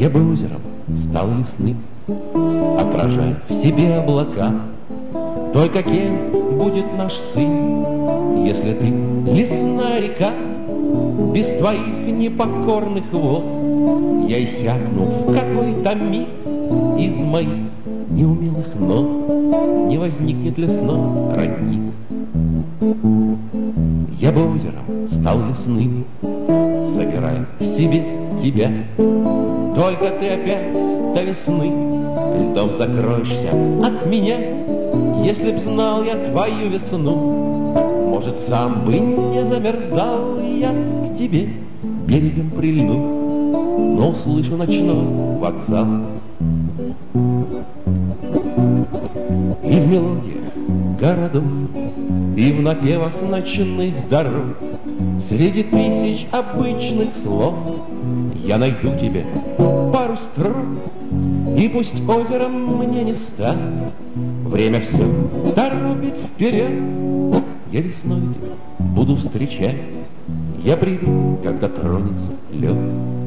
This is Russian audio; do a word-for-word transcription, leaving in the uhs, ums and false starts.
Я бы озером стал лесным, отражая в себе облака. Только кем будет наш сын, если ты лесная река? Без твоих непокорных вод я иссякну в какой-то миг. Из моих неумелых ног не возникнет лесной родник. Я бы озером стал лесным, собирая в себе тебя. Только ты опять до весны льдом закроешься от меня. Если б знал я твою весну, может, сам бы не замерзал я к тебе берегом прильну, но услышу ночной вокзал. И в мелодиях городов, и в напевах ночных дорог, среди тысяч обычных слов я найду тебе пару строк. И пусть озером мне не станет, время все торопит вперед. Я весной тебя буду встречать, я приду, когда тронется лед.